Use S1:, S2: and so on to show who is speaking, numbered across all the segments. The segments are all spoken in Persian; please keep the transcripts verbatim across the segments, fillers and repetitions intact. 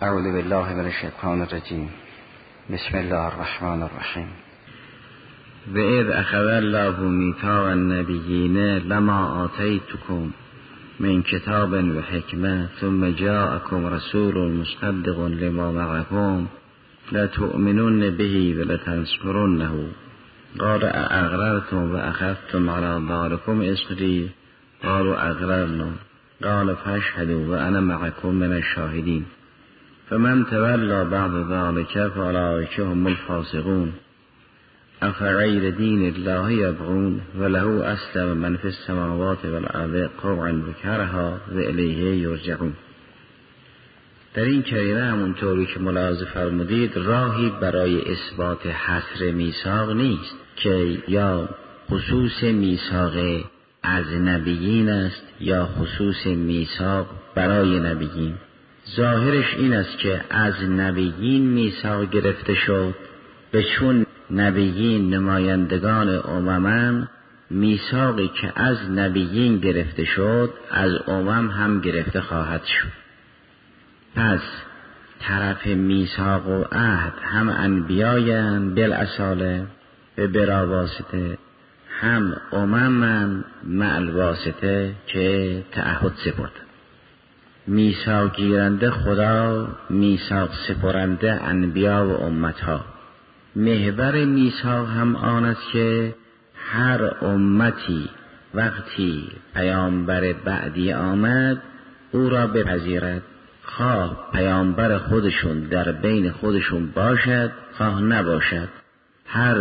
S1: اعوذ بالله من الشیطان الرجیم. بسم الله الرحمن الرحیم. و اذ اخذ الله میثاق النبیین لما آتیتکم من کتاب و حکمة ثم جاءکم رسول مصدق لما معکم لتؤمنن به و لتنصرنه قال اقررتم و اخذتم على ذلكم اصری قالوا اقررنا قال فاشهدوا و انا معكم من الشاهدین فمن تولى بعد ذلك فاولئک هم الفاسقون افغیر دین الله یبغون و له اسلم من فی السماوات والارض طوعا و کرها و الیه یرجعون. در این کریمه همونطوری که ملاحظه فرمودید راهی برای اثبات حصر میثاق نیست که یا خصوص میثاق از نبیین است یا خصوص میثاق برای نبیین. ظاهرش این است که از نبیین میثاق گرفته شد به چون نبیین نمایندگان اممن، میثاقی که از نبیین گرفته شد از امم هم گرفته خواهد شد. پس طرف میثاق و عهد هم انبیایان بالاصاله به بلاواسطه، هم اممن مع الواسطه که تعهد سپرد. میثاق گیرنده خدا، میثاق سپرنده انبیا و امتها. محور میثاق هم آن است که هر امتی وقتی پیامبر بعدی آمد او را بپذیرد، خواه پیامبر خودشون در بین خودشون باشد خواه نباشد. هر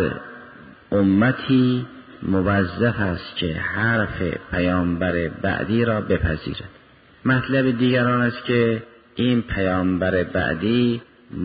S1: امتی موظف است که حرف پیامبر بعدی را بپذیرد. مطلب دیگر آن است که این پیامبر بعدی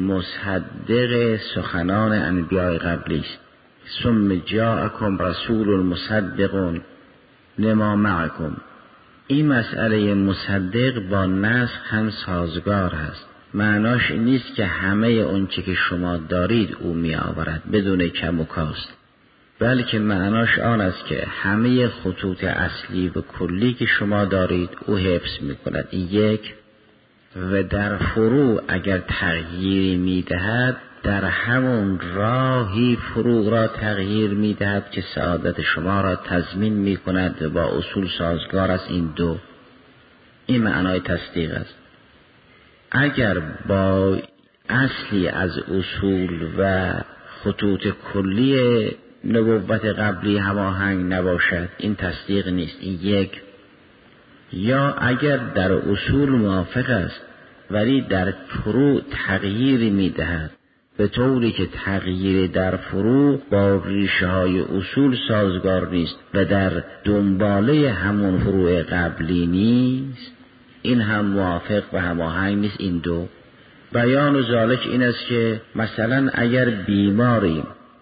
S1: مصدق سخنان انبیاء قبلی است. ثم جاءکم رسول مصدق لما معکم. این مسئله مصدق با نسخ هم سازگار است. معناش این نیست که همه اون چه که شما دارید او می آورد بدون کم و کاست، بلکه معناش آن است که همه خطوط اصلی و کلی که شما دارید او حفظ می کند. یک، و در فروع اگر تغییری می دهد در همون راهی فروع را تغییر می دهد که سعادت شما را تضمین می کند و با اصول سازگار است. این دو، این معنای تصدیق است. اگر با اصلی از اصول و خطوط کلی نبوت قبلی هماهنگ نباشد این تصدیق نیست. این یک. یا اگر در اصول موافق است ولی در فروع تغییری می دهد به طوری که تغییر در فروع با ریشه های اصول سازگار نیست و در دنباله همون فروع قبلی نیست، این هم موافق و هماهنگ نیست. این دو. بیان و ذالک این است که مثلا اگر بیماری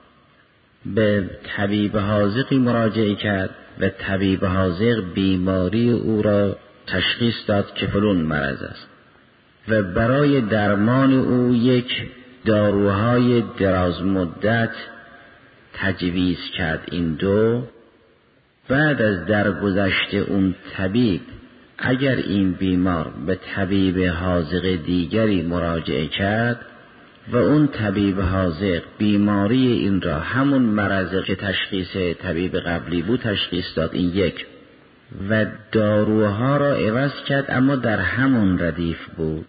S1: به طبیب حاذقی مراجعه کرد و طبیب حاذق بیماری او را تشخیص داد که فلان مرض است و برای درمان او یک داروهای دراز مدت تجویز کرد. این دو. بعد از درگذشت اون طبیب اگر این بیمار به طبیب حاذق دیگری مراجعه کرد و اون طبیب حاذق بیماری این را همون مرض که تشخیص طبیب قبلی بود تشخیص داد، این یک. و داروها را عوض کرد اما در همون ردیف بود،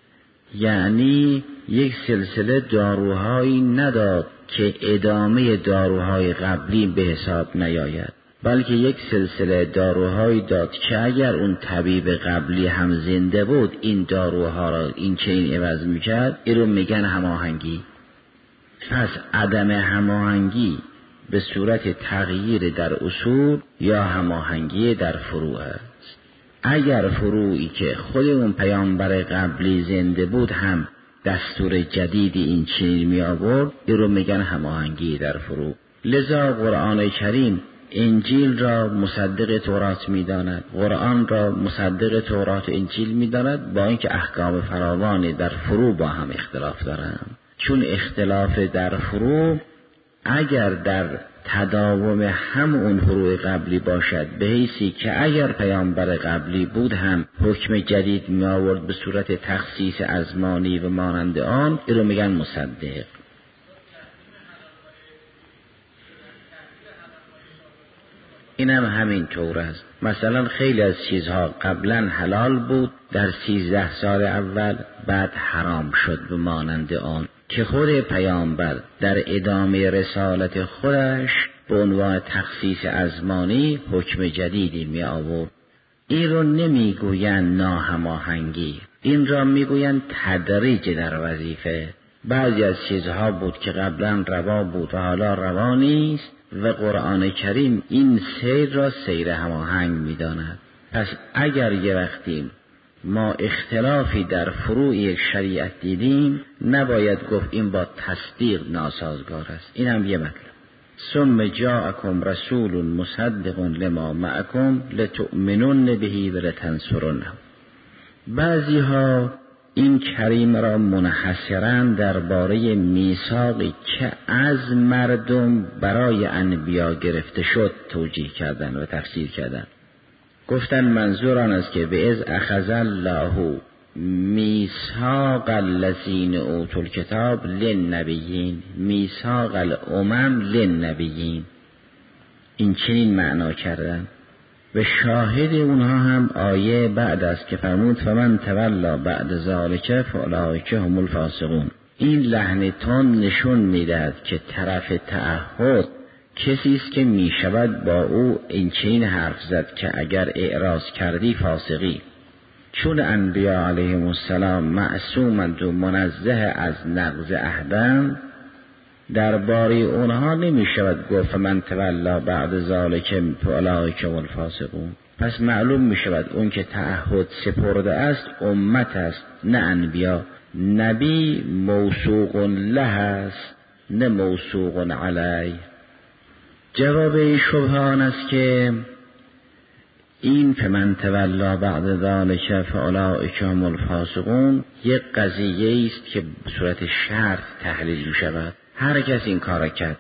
S1: یعنی یک سلسله داروهایی نداد که ادامه داروهای قبلی به حساب نیاید، بلکه یک سلسله داروهایی داد که اگر اون طبیب قبلی هم زنده بود این داروها را این چنین عوض میکرد. این رو میگن هماهنگی. پس عدم هماهنگی به صورت تغییر در اصول یا هماهنگی در فروع است. اگر فروعی که خود اون پیامبر قبلی زنده بود هم دستور جدیدی این چنین می آورد، این رو میگن هماهنگی در فروع. لذا قرآن کریم انجیل را مصدق تورات می داند، قرآن را مصدق تورات و انجیل می داند، با اینکه احکام فراوانی در فروع با هم اختلاف دارند. چون اختلاف در فروع اگر در تداوم هم اون فروع قبلی باشد، به حیثی که اگر پیامبر قبلی بود هم حکم جدید می آورد به صورت تخصیص ازمانی و مانند آن، این رو میگن مصدق. این هم همین طور است. مثلا خیلی از چیزها قبلا حلال بود در سیزده سال اول، بعد حرام شد به مانند آن، که خود پیامبر در ادامه رسالت خودش به عنوان تخصیص ازمانی حکم جدیدی می آورد. این رو نمی گویند ناهماهنگی، این را می گویند تدریج در وظیفه. بعضی از چیزها بود که قبلا روا بود و حالا روا نیست و قرآن کریم این سیر را سیر هماهنگ می داند. پس اگر یه وقتی ما اختلافی در فروع یک شریعت دیدیم، نباید گفت این با تصدیق ناسازگار است. این هم یه مطلب. ثم جاءکم رسول مصدق لما معکم لتؤمنون به و لتنصرونه. بعضی ها این کریم را منحصراً درباره میثاقی که از مردم برای انبیا گرفته شد توجیه کردن و تفسیر کردن. گفتن منظور آن است که به از اخذ الله میثاق الذین اوتوا الکتاب للنبیین، میثاق الامم للنبیین، این چنین معنا کردن. و شاهد اونها هم آیه بعد است که فرمود فمن تولا بعد ذالک فاولئک هم الفاسقون. این لحن تون نشون میدهد که طرف تعهد کسی است که میشود با او این چنین حرف زد که اگر اعراض کردی فاسقی. چون انبیا علیهم السلام معصومند و منزه از نقض عهدند، درباره اونها نمی شود گفت من تولا بعد ذالک فاولئک هم الفاسقون. پس معلوم می شود اون که تعهد سپرده است امت است، نه انبیا. نبی موثوق له است، نه موثوق علیه. جواب شبهه آن است که این فمن تولا بعد ذالک فاولئک هم الفاسقون یک قضیه است که به صورت شرط تحلیل می شود. هر کس این کار کرد،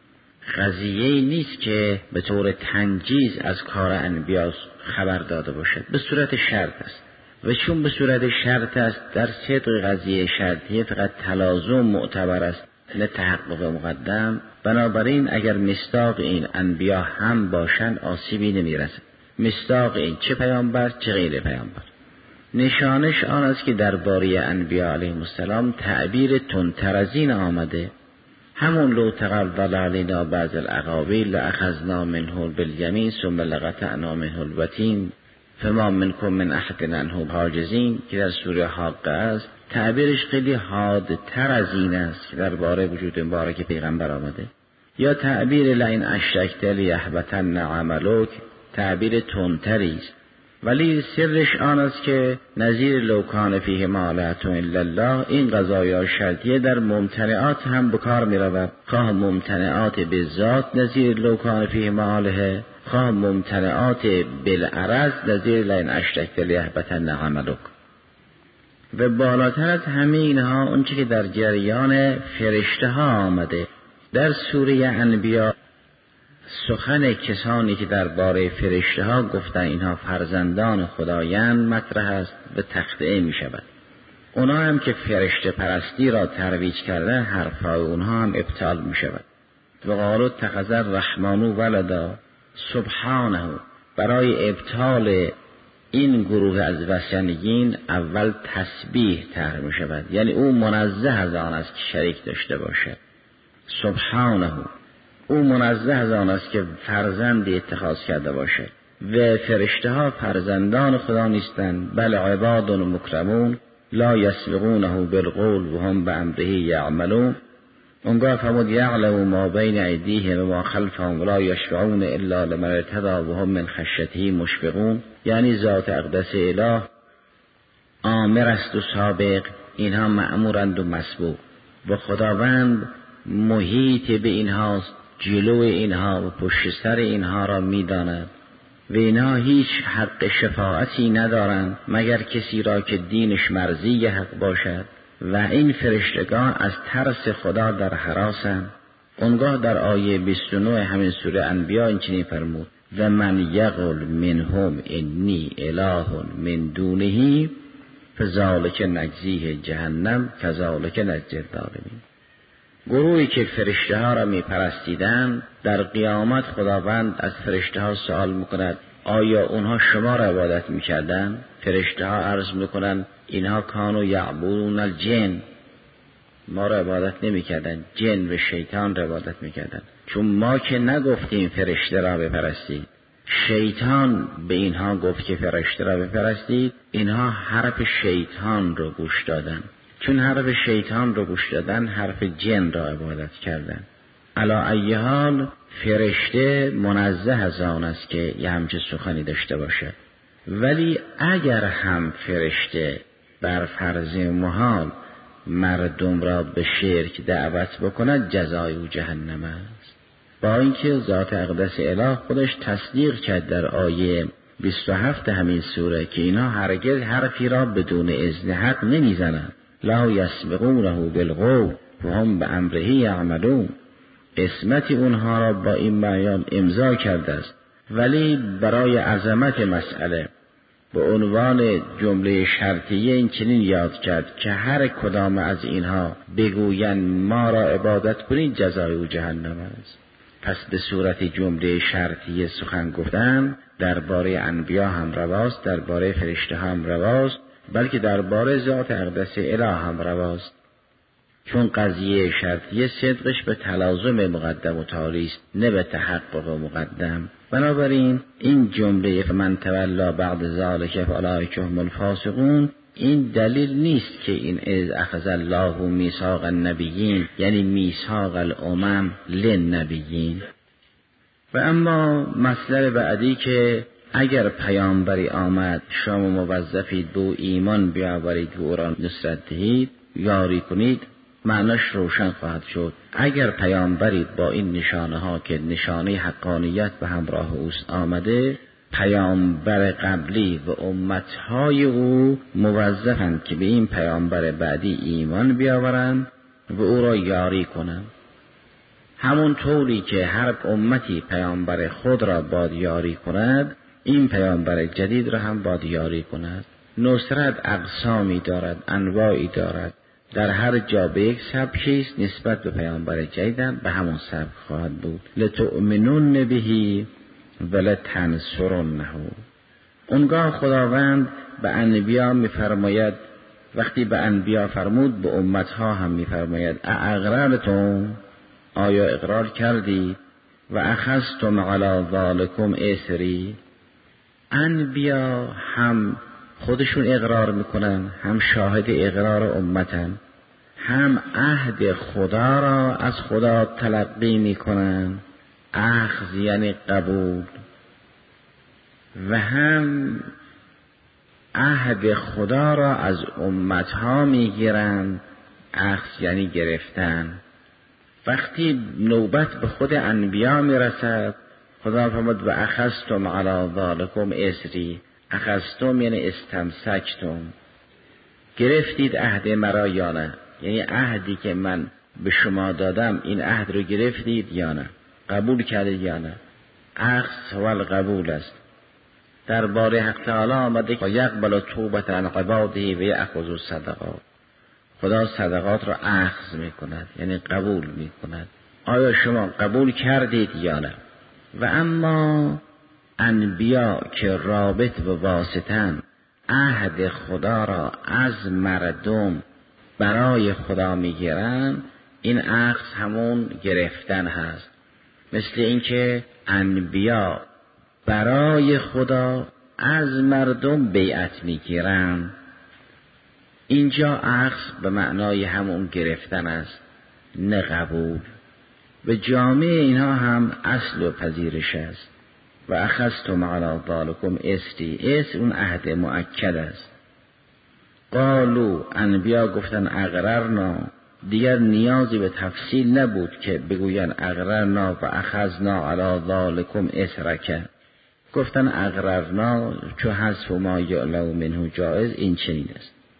S1: قضیه نیست که به طور تنجیز از کار انبیا خبر داده باشد، به صورت شرط است. و چون به صورت شرط است، در صدق قضیه شرطیه فقط تلازم معتبر است نه تحقق مقدم. بنابراین اگر مصداق این انبیا هم باشند آسیبی نمیرسد، مصداق این چه پیامبر چه غیر پیامبر. نشانش آن است که درباره انبیا علیهم السلام تعبیر تندتر از این آمده. همون لو تقبل علینا بعض الاقاویل لاخذنا منه بالیمین ثم لقطعنا منه الوتین فما منکم من احد عنه حاجزین که در سوره حاقه است. تعبیرش خیلی حادتر از این است که درباره وجود مبارک پیغمبر آمده. یا تعبیر لئن اشرکت لیحبطن عملک، تعبیر تندتری است، ولی سرش آن است که نظیر لو کان فیه مالهة الا الله، این قضایا شرطیه در ممتنعات هم به کار می رود. خواه ممتنعات به ذات نظیر لو کان فیه مالهة، خواه ممتنعات بالعرض نظیر لئن اشرکت لیحبطن عملک. و بالاتر از همه اینها اونچه که در جریان فرشته ها آمده. در سوره انبیا سخن کسانی که درباره فرشته ها گفتن اینها فرزندان خدایند مطرح است و تخطئه می شود. اونا هم که فرشته پرستی را ترویج کرده، حرفای اونها هم ابطال می شود. و قالوا اتخذ الرحمن ولدا سبحانه. برای ابطال این گروه از وثنیین اول تسبیح طرح می شود، یعنی او منزه از آن است که شریک داشته باشد. سبحانه، او منزه از آن است که فرزندی اتخاذ کرده باشد. و فرشته ها فرزندان خدا نیستند، بل عباد مکرمون لا یسبقونه بالقول و هم بامره یعملون. اونگاه فرمود یعلم ما بین ایدیهم و ما خلفهم ولا یشفعون الا لمن ارتضی و هم من خشیته مشفقون. یعنی ذات اقدس اله آمر است و سابق، اینها مأمورند و مسبوق، و خداوند محیط به اینهاست، جلو اینها و پشت سر اینها را میداند. و اینها هیچ حق شفاعتی ندارند مگر کسی را که دینش مرضی حق باشد. و این فرشتگان از ترس خدا در هراسند. اونگاه در آیه بیست و نه همین سوره انبیاء این چنین فرمود و من یقل منهم انی اله من دونه فذلک نجزیه جهنم کذلک نجزی الظالمین. گروهی که فرشته ها را می پرستیدند در قیامت خداوند از فرشته ها سوال میکند آیا اونها شما را عبادت میکردند؟ فرشته ها عرض میکنند اینها کانوا یعبدون الجن، ما را عبادت نمیکردند، جن و شیطان را عبادت میکردند. چون ما که نگفتیم فرشته را بپرستید، شیطان به اینها گفت که فرشته را بپرستید، اینها حرف شیطان را گوش دادن. چون حرف شیطان را گوش دادن، حرف جن را عبادت کردن. علی ای حال فرشته منزه از آن است که یه همچه سخنی داشته باشه، ولی اگر هم فرشته بر فرض محال مردم را به شرک دعوت بکند، جزای او جهنم است. با اینکه ذات اقدس اله خودش تصدیق کرد در آیه بیست و هفت همین سوره که اینا هرگز حرفی را بدون اذن حق نمیزنند. لا یسبقونه بالقول وهم بامره یعملون. اسمت اونها را با این بیان امضا کرده است، ولی برای عظمت مسئله به عنوان جمله شرطیه این چنین یاد کرد که هر کدام از اینها بگویند ما را عبادت کنید، جزای او جهنم است. پس به صورت جمله شرطیه سخن گفتن درباره انبیا هم رواست، درباره فرشته هم رواست، بلکه درباره ذات اقدس اله هم رواست. چون قضیه شرطیه صدقش به تلازم مقدم و تالی است، نه به تحقق مقدم. بنابراین این جمله من تولا بعد ذلک فاولئک هم الفاسقون این دلیل نیست که این اذ اخذ الله میثاق النبیین یعنی میثاق الامم للنبیین. و اما مسئله بعدی که اگر پیامبری آمد شما موظفید به ایمان بیاورید و او را نصرت دهید، یاری کنید، معناش روشن خواهد شد. اگر پیامبری با این نشانه ها که نشانه حقانیت به همراه اوست آمده، پیامبر قبلی و امتهای او موظفند که به این پیامبر بعدی ایمان بیاورند و او را یاری کنند. همون طوری که هر امتی پیامبر خود را باید یاری کند، این پیامبر جدید را هم باید یاری کند. نصرت اقسامی دارد، انواعی دارد. در هر جا به یک سبکی است، نسبت به پیامبر جدید به همون سبک خواهد بود. لتؤمنون به ولتنصرنه. اونگاه خداوند به انبیا میفرماید، وقتی به انبیا فرمود به امتها هم میفرماید اقررتم، آیا اقرار کردی؟ و اخذتم علی ذالکم اصری. انبیا هم خودشون اقرار میکنن، هم شاهد اقرار امتن، هم عهد خدا را از خدا تلقی میکنن، اخذ یعنی قبول، و هم عهد خدا را از امتها میگیرن، اخذ یعنی گرفتن. وقتی نوبت به خود انبیا میرسد، خدا فرمود و اخذتم علی ذالکم اصری. اخذتم یعنی استمسکتم، گرفتید عهد مرا یا نه، یعنی عهدی که من به شما دادم این عهد رو گرفتید یا نه، قبول کردید یا نه. اخذ و القبول است. درباره حق تعالی آمده که یقبل توبة عن عباده و یأخذ الصدقات. خدا صدقات را اخذ میکند یعنی قبول میکند. آیا شما قبول کردید یا نه؟ و اما انبیا که رابط و واسطن عهد خدا را از مردم برای خدا میگیرن، این اخذ همون گرفتن هست. مثل اینکه انبیا برای خدا از مردم بیعت میگیرن، اینجا اخذ به معنای همون گرفتن است نه قبول. به جامع اینها هم اصل و پذیرش است. و اخذتم علی ذالکم اصری، اصر اون عهد مؤکد است. قالوا، انبیا گفتن اقررنا، دیگر نیازی به تفصیل نبود که بگوین اقررنا و اخذنا علی ذالکم اصرک. گفتن اقررنا چو حذف ما یعلم منه جائز، این چنین است.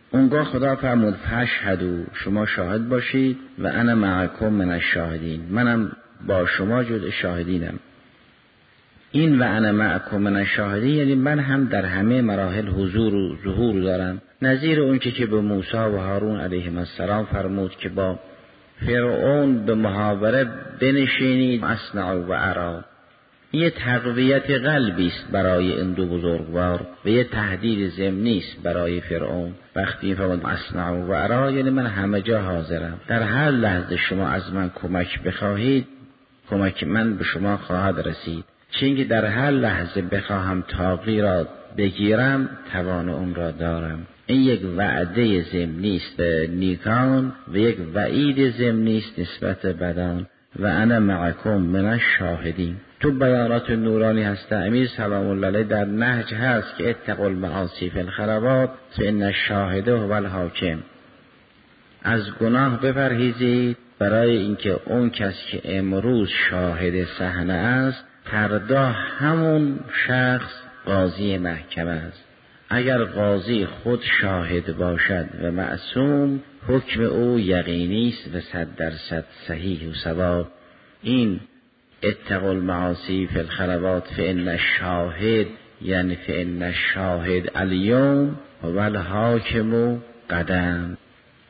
S1: اونگاه خدا فرمود فاشهدوا، شما شاهد باشید، و انا معکم من الشاهدین، منم با شما جز شاهدینم. این و انا معکم من الشاهدین یعنی من هم در همه مراحل حضور و ظهور دارم، نظیر اون که به موسی و هارون علیهم السلام فرمود که با فرعون به محاوره بنشینید اسمع و ارا. یه تقویت قلبی است برای این دو بزرگوار و یه تهدید ضمنی است برای فرعون. وقتی فرمود اسمع و ارا یعنی من همه جا حاضرم، در هر لحظه شما از من کمک بخواهید کمک من به شما خواهد رسید، چون که در هر لحظه بخواهم طاقی را بگیرم توان اون را دارم. این یک وعده ضمنی است به نیکان و یک وعید ضمنی است نسبت بدان. و انا معکم من الشاهدین. تو بیانات نورانی هست امیر سلام الله علیه در نهج هست که اتقوا المعاصی فی الخلوات فان الشاهد هو الحاکم. از گناه بپرهیزید برای اینکه اون کس که امروز شاهد صحنه است فردا همون شخص قاضی محکمه است. اگر قاضی خود شاهد باشد و معصوم، حکم او یقینی است و صد درصد صحیح و صواب. این اتقوا المعاصی فی الخلوات فان الشاهد یعنی فان الشاهد الیوم هو الحاکم قدم.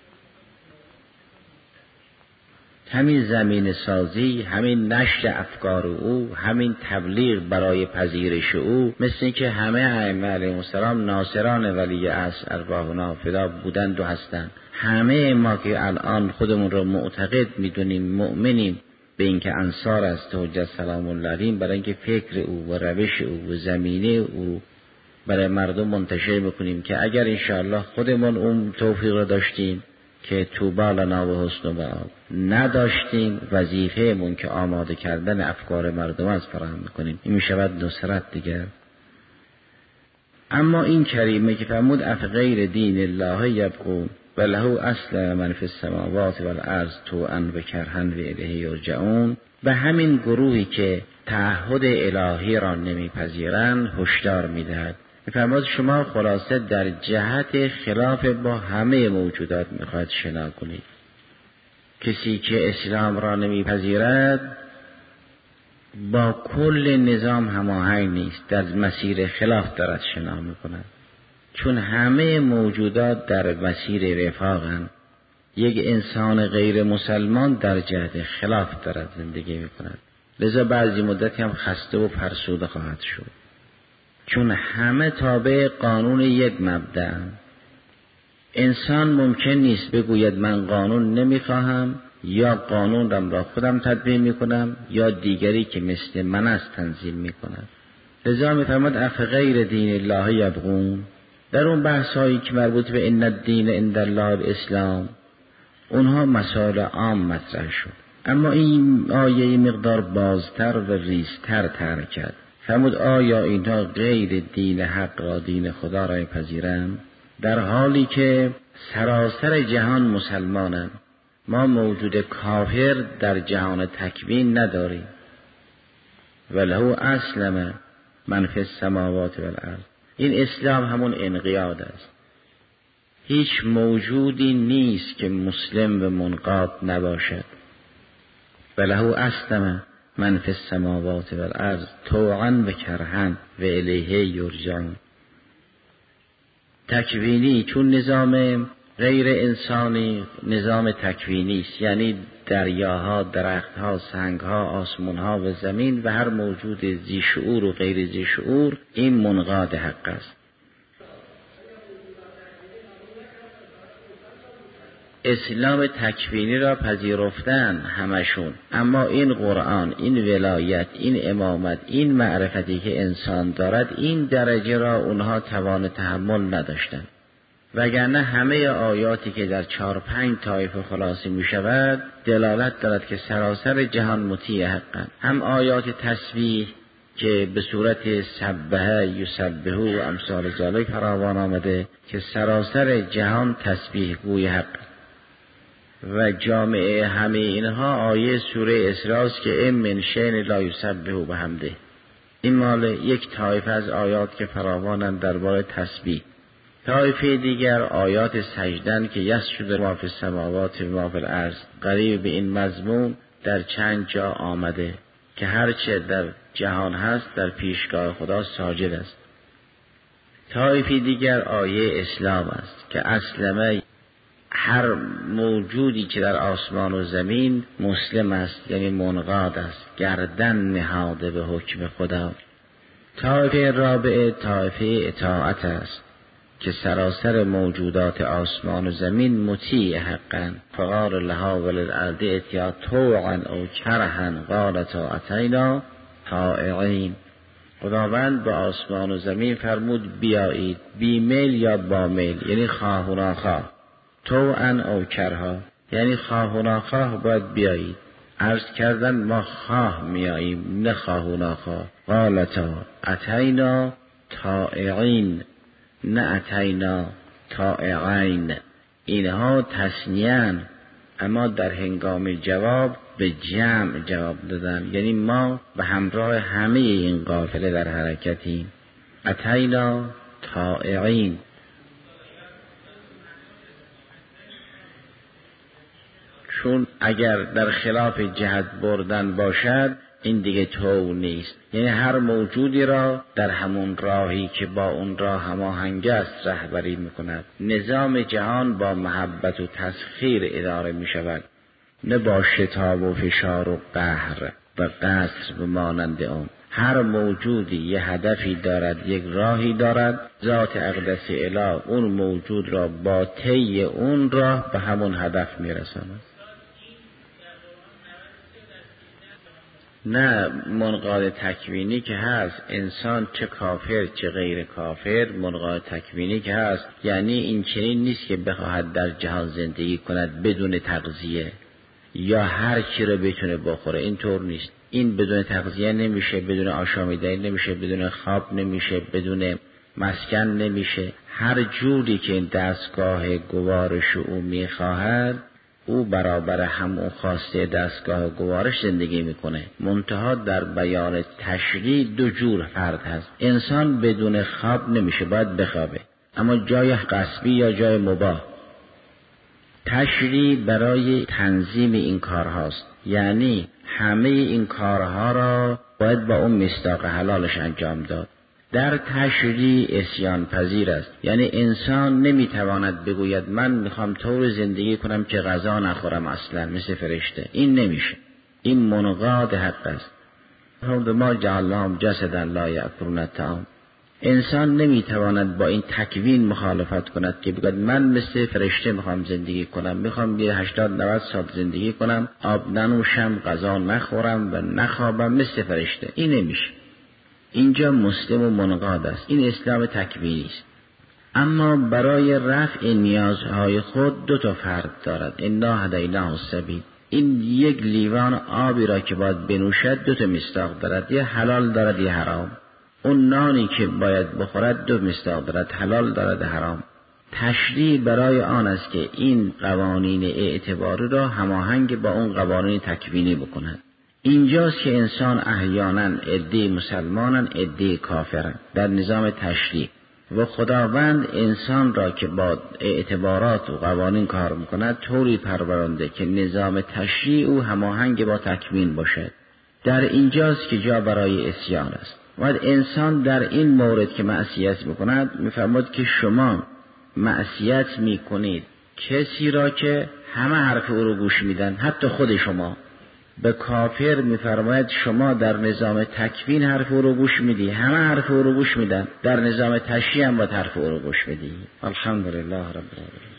S1: همین زمین سازی، همین نشر افکار او، همین تبلیغ برای پذیرش او، مثل این که همه ائمه علیهم السلام ناصران ولی اصل ارواحنا فدا بودند و هستند. همه ما که الان خودمون رو معتقد میدونیم، مؤمنیم به اینکه انصار است حجت سلام الله علیهم، برای اینکه فکر او و روش او و زمینه او برای مردم منتشر بکنیم که اگر انشاءالله خودمون اون توفیق رو داشتیم که توبا لنا و حسن مآب، نداشتیم وظیفه‌مون که آماده کردن افکار مردم از فراهم میکنیم، این میشود نصرت دیگر. اما این کریمه که فرمود اف غیر دین الله یبغون و له اصل من فی السماوات و الارض طوعا و کرها و الیه یرجعون، به همین گروهی که تعهد الهی را نمیپذیرند هشدار میدهد. فرمود شما خلاصه در جهت خلاف با همه موجودات میخواید شنا کنید. کسی که اسلام را نمیپذیرد با کل نظام هماهنگ نیست، در مسیر خلاف دارد شنا میکند، چون همه موجودات در مسیر رفاقند. یک انسان غیر مسلمان در جهت خلاف دارد زندگی میکند، لذا بعضی مدتی هم خسته و فرسوده خواهد شد، چون همه تابع قانون یک مبدأ. انسان ممکن نیست بگوید من قانون نمیخواهم، یا قانون را خودم تدبیر میکنم، یا دیگری که مثل من است تنظیم میکند. لذا میفرماد اف غیر دین الله یبغون. در اون بحث هایی که مربوط به ان الدین عند الله الاسلام، اونها مسائل عام مطرح شد، اما این آیه مقدار بازتر و ریزتر طرح کرد. فرمود آیا اینها غیر دین حق را، دین خدا را پذیرند، در حالی که سراسر جهان مسلمانند. ما موجود کافر در جهان تکوین نداریم. وله اسلم من فی السماوات و الارض. این اسلام همون انقیاد است. هیچ موجودی نیست که مسلم و منقاد نباشد. وله اسلم من فی السماوات و الارض طوعا و کرها و الیه یرجعون. تکوینی، چون نظام غیر انسانی نظام تکوینی است، یعنی دریاها، درختها، سنگها، آسمانها و زمین و هر موجود ذی شعور و غیر ذی شعور، این منقاد حق است. اسلام تکوینی را پذیرفتن همشون، اما این قرآن، این ولایت، این امامت، این معرفتی که انسان دارد، این درجه را اونها توان تحمل نداشتن. وگرنه همه آیاتی که در چهار پنج طایفه خلاصه می شود دلالت دارد که سراسر جهان مطیع حقند. هم آیات تسبیح که به صورت سبحه یسبحه و امثال ذالک فراوان آمده که سراسر جهان تسبیح گوی حق، و جامعه همه اینها آیه سوره اسراء که ام من شیء لا یسبح بحمده. این مال یک طایفه از آیات که فراوانند درباره تسبیح. طایفه دیگر آیات سجدن که یسجد ما فی السماوات و ما فی الارض قریب به این مضمون در چند جا آمده که هرچه در جهان هست در پیشگاه خدا ساجد است. طایفه دیگر آیه اسلام است که اسلمه هر موجودی که در آسمان و زمین مسلم است، یعنی منقاد است، گردن نهاده به حکم خدا. طایفه رابعه طایفه اطاعت است که سراسر موجودات آسمان و زمین مطیع حقا. فقال لها وللارض ائتیا طوعا او کرها قالتا اتینا طائعین. خداوند به آسمان و زمین فرمود بیایید، بی میل یا با میل، یعنی خواه و ناخواه. طوعا او کرها یعنی خواه و ناخواه باید بیایید. عرض کردن ما خواه میاییم نه خواه و ناخواه. قالتا اتینا طائعین نه اتینا طائعین. اینها تثنیه‌اند اما در هنگام جواب به جمع جواب دادن، یعنی ما به همراه همه این قافله در حرکتیم. اتینا طائعین. چون اگر در خلاف جهت بردن باشد این دیگه تو نیست، یعنی هر موجودی را در همون راهی که با اون راه هماهنگ است رهبری میکند. نظام جهان با محبت و تسخیر اداره میشود، نه با شتاب و فشار و قهر و قصر به مانند اون. هر موجودی یه هدفی دارد، یک راهی دارد، ذات اقدس اله اون موجود را با طی اون راه به همون هدف میرساند. نه منقاد تکوینی که هست، انسان چه کافر چه غیر کافر منقاد تکوینی که هست، یعنی این چنین نیست که بخواهد در جهان زندگی کند بدون تغذیه یا هر چی رو بتونه بخوره. این طور نیست. این بدون تغذیه نمیشه، بدون آشامیدنی نمیشه، بدون خواب نمیشه، بدون مسکن نمیشه. هر جوری که این دستگاه گوارش او میخواهد او برابر همون خواسته دستگاه گوارش زندگی میکنه. منتها در بیان تشریع دو جور فرد هست. انسان بدون خواب نمیشه، باید بخوابه، اما جای غصبی یا جای مباح. تشریع برای تنظیم این کارهاست، یعنی همه این کارها را باید با اون مصداق حلالش انجام داد. در تشریع عصیان پذیر است، یعنی انسان نمیتواند بگوید من میخوام طور زندگی کنم که غذا نخورم اصلا مثل فرشته. این نمیشه، این منقاد حق است. ما جعلناهم جسدا لا یأکلون الطعام. انسان نمیتواند با این تکوین مخالفت کند که بگوید من مثل فرشته میخوام زندگی کنم، میخوام یه هشتاد نود سال زندگی کنم، آب ننوشم، غذا نخورم و نخوابم مثل فرشته. این نمیشه. اینجا مسلم و منقاد است. این اسلام تکوینی است. اما برای رفع نیازهای خود دو تا فرد دارد. انا هدیناه السبیل. این یک لیوان آبی را که باید بنوشد دو تا مصداق دارد، یه حلال دارد یه حرام. اون نانی که باید بخورد دو مصداق دارد، حلال دارد حرام. تشریع برای آن است که این قوانین اعتباری را هماهنگ با اون قوانین تکوینی بکند. اینجاست که انسان احیانا عده مسلمانن عده کافرن در نظام تشریع، و خداوند انسان را که با اعتبارات و قوانین کار میکند طوری پرورانده که نظام تشریع او هماهنگ با تکوین باشد. در اینجاست که جا برای عصیان است. و انسان در این مورد که معصیت میکند میفرماد که شما معصیت میکنید کسی را که همه حرف او رو گوش میدن، حتی خود شما. به کافر میفرماید شما در نظام تکوین حرف او رو گوش میدی، همه حرف او رو گوش میدن، در نظام تشریع هم باید حرف او رو گوش میدی. الحمدلله رب العالمین.